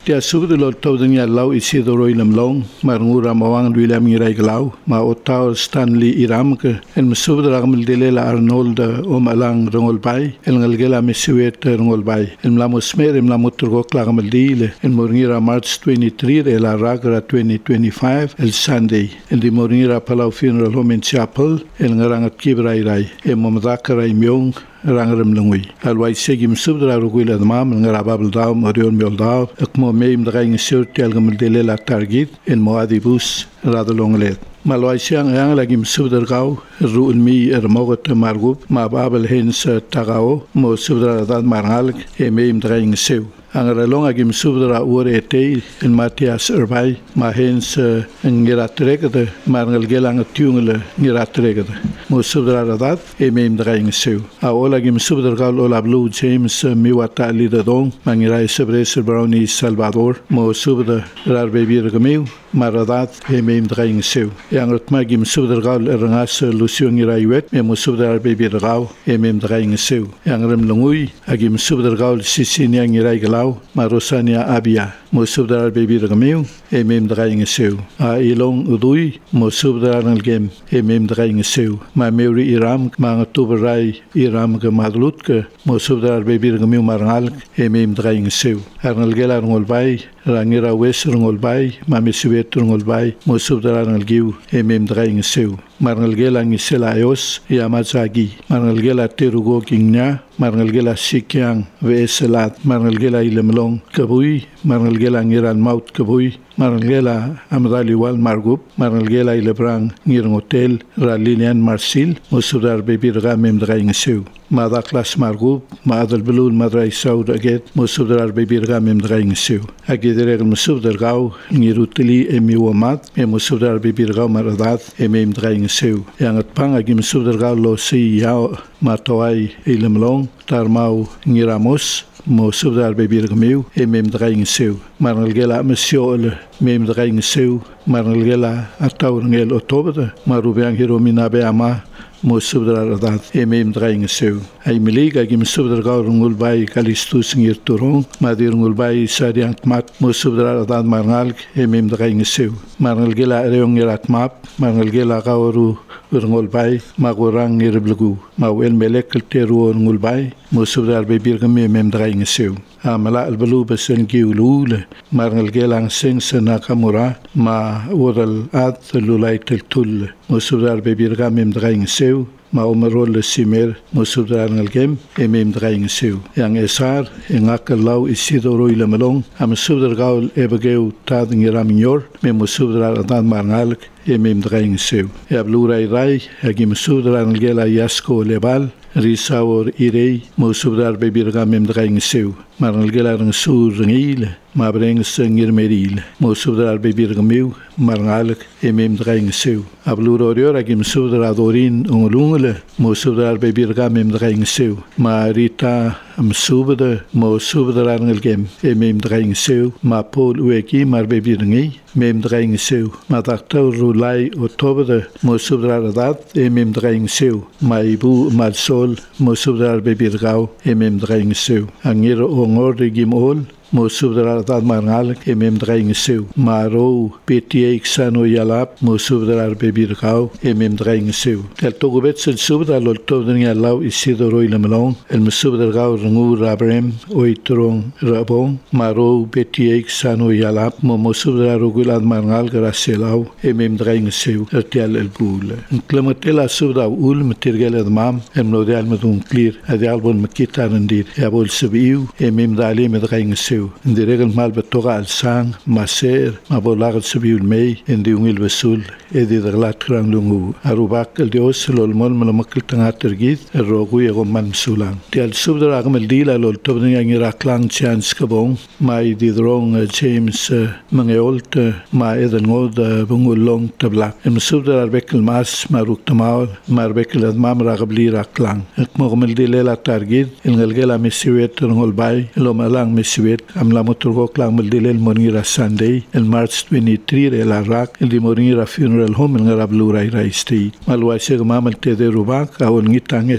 Tia subde lo tawding ya law Isidoro Ilamlong marngura mawang William Irai Glau ma otaw Stanley Iramke el subde ragmil delela Arnold Omalang Rongol Bay el ngalgela Mesiwet Rongol Bay el mlamusmer el mlamuturgo klagmil dile el moringira March 23 el aragra 2025 el Sunday el di moringira Palau Funeral Home and Chapel el ngarangat Kibrai el momdakarai myong rangrem lungui alwai segim subdra rugula dmam ngarababl daw morion meldaw akmo meim draing surti algamel delela target en moadibus radolonglet malwai siang yang lagim subdar gaw ruun mi mogot margub ma babel hens tagao mo subdra dad marngal meim draing sew angaralong agim subdra urete en Matias Urbay ma hens ngiratregde marngal gelang tiungle ngiratregde mo subdra dad meim draing sew lagim subdar gal ola Blue James miwata lidadong mangirai sebreser brownie Salvador mo subdar rar bebir gemiu maradat meim draing sew yangat magim subdar gal rangas Lucio ngiraiwet mo subdar bebir gaw meim draing sew yangrem lungui agim subdar gal sisinia ngirai galaw marosania abia mo subdar bebir gemiu meim draing sew ilong udui mo subdar ngalgem meim draing sew ma meuri iram ma tuberai iram ke madlut ke mo subdar bebir gemiu marngal meim draing sew arnal gela ngol bay rangira wes ngol bay ma mesiwet ngol bay mo subdar ngalgiu meim draing sew marnal gela ngisela ayos yamazagi marnal gela terugo kingnya marnal gela sikyang veselat marnal gela ilemlong kabui marnal gela ngiran maut kabui marnal gela amdali wal margub marnal gela ilebrang ngirng hotel ralilian marsil mo subdar bebir gamem draing sew mada klas margub madal belun madrai saud aget mo subdar bebir gamem draing sew agidere mo subdar gaw ngirutili emiwamat mo subdar bebir gaw maradat emem draing sew yangat pang agim subdar gaw lo si yaw matawai ilemlong tarmau ngiramos mo subdar bebir gemiu mem draing sew marnal gela monsieur mem draing sew marnal gela ataw ngel otobda marubiang hiromina be ama mo subdar adat mem draing sew ay miliga gim subdar gaw ngul bay kalistus ngir turong madir ngul bay sadiang mat mo subdar adat marnal mem draing sew marnal gela reong ngirat map marnal gela gawru ngul bay magurang ngirblgu mawel melek teru ngul bay mo subdar bebir mem draing sew amala albelu besen giulul marnal gelang sing senakamura ma oral at lulai tul mo subdar bebir mem draing sew ma umarol simer mo subdar ngalgem mem draing sew yang esar ngakalaw Isidoro Ilamlong am subdar gaul ebegeu tad ngiraminyor mo subdar adan marnal mem draing sew ya blurai rai agim subdar ngela yasko lebal risawor irei mo subdar bebir mem draing sew marnal gelang sur ngil ma breng sengir meril mo subdar bebir gemiu marnal mem draing sew ablurorior agim subdar adorin ungulungle mo subdar bebir mem draing sew ma rita am subda mo subdar ngalgem mem draing sew ma pol ueki mar bebir ngi mem draing sew ma daktaw rulai otobda mo subdar adat mem draing sew ma ibu mal sol mo subdar bebir gaw mem draing sew angir ongor gim ol mo subdar adat marngal mem draing sew maro petiek sano yalap mo subdar bebir gaw mem draing sew tel togobet subdar lol tobden yalaw Isidoro Ilamlong el subdar gaw ngur abrem oitrong rabong maro petiek sano yalap mo subdar rugulad marngal graselaw mem draing sew tel el bul klamatela subdar ul metirgel admam el nodal medun clear adial bon makitan ndir yabol subiu mem dali med draing sew in de regel mal betoga al sang maser ma bolag subiul mei in de ungil besul edi daglat krang lungu arubak el dios lol mol malamakil tangatergit rogu yego man sulang tel subdar agmel dila lol tobni ngira klang chance kabong mai di drong James mangeolt ma eden ngod bungul long tablak em subdar bekel mas maruk tamal mar bekel admam ragabli raklang ekmogmel dilela targit el ngelgela mesiwet ngol bay lo malang mesiwet am la moturgo klang maldilel monira Sunday el March 23 el Arak el di monira funeral home el ngarablu rai state malwa seg mamal te de rubak awon ngitang eso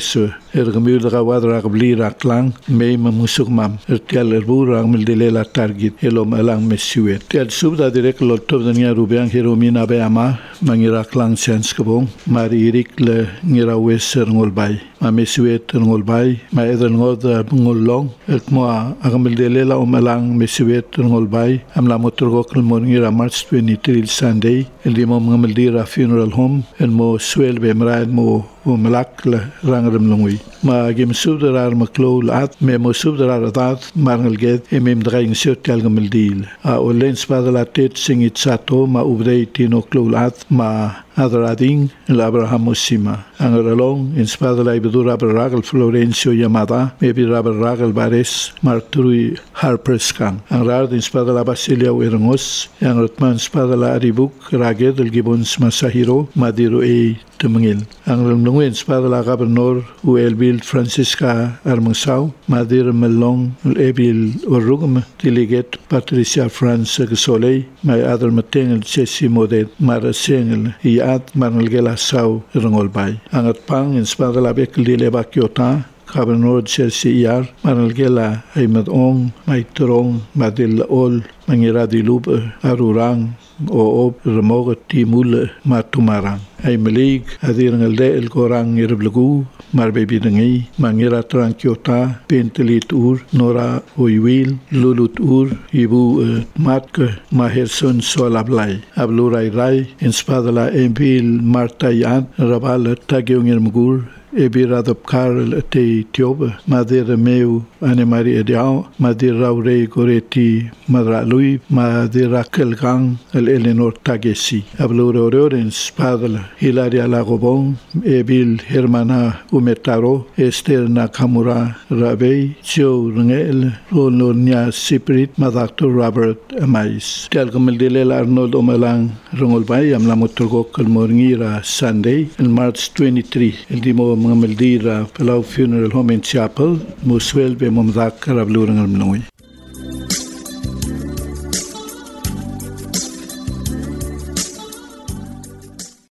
Gamil ka wadra ka blira klang may mamusuk mam. Tial erbura ang mildelela target elom alang mesuet. Tial subda direk lotov da niya rubiang hiromina bayama mangira klang sens kabong. Mari irik le ngira weser ngolbay. Ma mesuet ngolbay. Ma edel ngod ngolong. Mo ang mildelela alang mesuet ngolbay. Am la motorgok mo ngira March 23 Sunday. Eldi mo mga mildira funeral home. El mo swel be mraad mo وملاك رانغرم لونوي ما جيم سودرار مكلول عاد ما سودرار عاد مارنل جد امم دغاين سوت تالغم الديل اولين سبادلا تيت سينيت ساتو ما اوبري تينو كلول عاد ما هذرادين الابراهام وسيما انغرلون ان سبادلا يبدو رابر راغل فلورنسيو يامادا ميبي رابر راغل باريس مارتروي هاربرسكان انغراد ان سبادلا باسيليا ويرنوس انغرتمان سبادلا اريبوك راغد الجيبونس مساهيرو ماديرو اي تمنيل انغرلون سبادلا غابرنور ويلبيل فرانسيسكا ارمنساو مادير ملون الابيل والرغم ديليجيت باتريسيا فرانس غسولي ما ادر متين سيسي موديت مارسينل ياد مارنلجلا ساو رنولباي انغت بان ان سبادلا بيكل ديليبا كيوتا Gabernor CCIR Manalgela ay madong may turong madil ol mangira dilub arurang o remoga timul matumarang ay malig adir ngalde el korang irblagu marbebi dangi mangira trankyota pentelit nora oiwil lulut ibu matke maherson solablay abluray ray inspadala empil martayan rabal tagyongir mugur Ebiradop Karl te Tioba, Madera meu Anemari Ediao, Madera Rei Goreti Madralui, Madera Kelgang, el Eleanor Tagesi. Ablura Orens, Padla, Hilaria Lagobon, Ebil Hermana Umetaro, Esther Nakamura Rabey, Joe Rangel, Rononia Siprit, Madactor Robert Amais. Telgamel Arnold Omalang, Rongolbay, Amlamotorgok, el Morngira Sunday, in March 23, el Dimo mga maldira Palau Funeral Home and Chapel, muswel be mamdak karabluran al mnoy.